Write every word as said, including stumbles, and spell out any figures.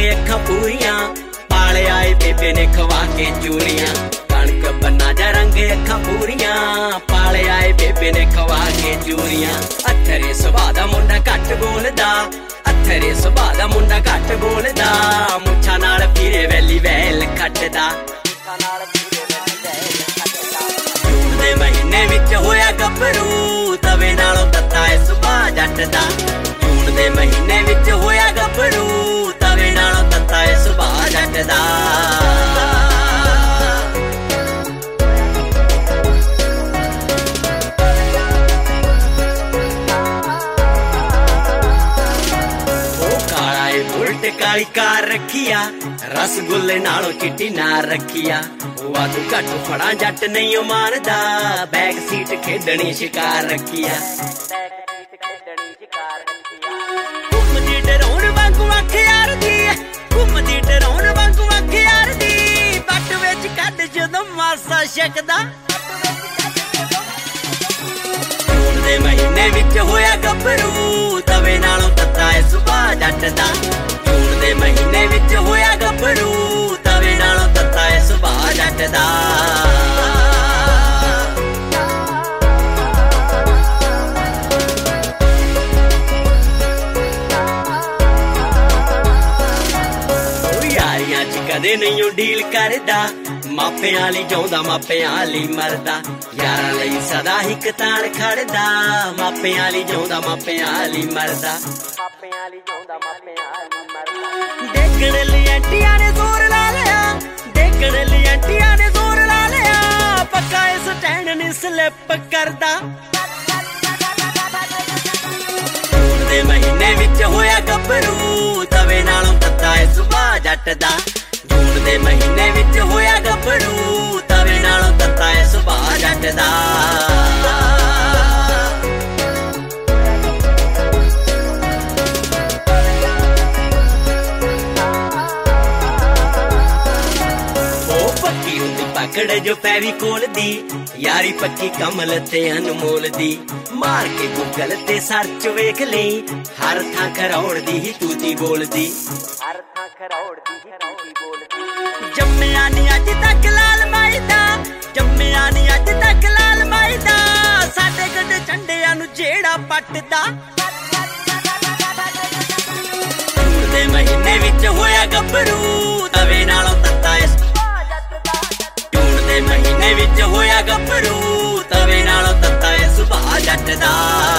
अखां पूरियां, पाले आए बेबे ने खवा के चूरियां। कणक बन्ना जा रंग अखां पूरियां, पाले आए बेबे ने खवा के चूरियां। अथरे सुभाऽ दा मुंडा घट बोलदा, अथरे सुभाऽ दा मुंडा घट बोलदा, मुच्छां नाल फिरे वैली वैल खटदा। जून दे महीने विच होया गभरू, तवे नालों तत्ता ऐ सुभाऽ जट दा। जून दे महीने विच होया गभरू, तवे नालों तत्ता ऐ सुभाऽ जट दा। काली कार रखिया, रसगुल्ले नालों चिट्टी नार रखिया। वाधू घट फड़ा जट नहीं मारदा, बैक सीट खेडनी शिकार रखिया। घुमदी डराउण वांगू अख यार दी, घुमदी डराउण वांगू अख यार दी, बट विच कढ जदों मासा शकदा। जून दे महीने विच होया गभरू, तवे नालों तत्ता ऐ सुभाऽ जट दा। जून दे महीने विच होया गभरू, तवे नालों तत्ता ऐ सुभाऽ जट दा। यारियां च कदे नहीं डील करदा, मापियां लई जाउंदा मापियां लई मरदा। यारां लई सदा हिक ताण खड़दा, मापियां लई जाउंदा मापियां लई मरदा। देखण लई आंटियां ने जोर ला लिया, देखण लई आंटियां ने जोर ला लिया, पक्का इस स्टैंड नी स्लिप करदा। जून दे महीने विच होया गभरू, तवे नालों तत्ता ऐ सुभाऽ जट दा। जून दे महीने विच होया गभरू, तवे नालों तत्ता ऐ सुभाऽ जट दा। पकड़ जो फेविकोल दी, यारी पक्की कमल ते अनमोल दी। मार के गूगल ते सर्च वेख लई, हर थां खरौड़ दी ही तूती बोलदी। हर थां खरौड़ दी ही तूती बोलदी। जम्मिया नी अज तक लाल माई दा, जम्मिया नी अज तक लाल माई दा, साडे गड्ड झंडियां नूं जेड़ा पटदा। जून दे महीने विच होया गभरू, तवे नालों तत्ता ऐ महीने विच होया गभरू, तवे नालों तत्ता ऐ सुभाऽ जट दा।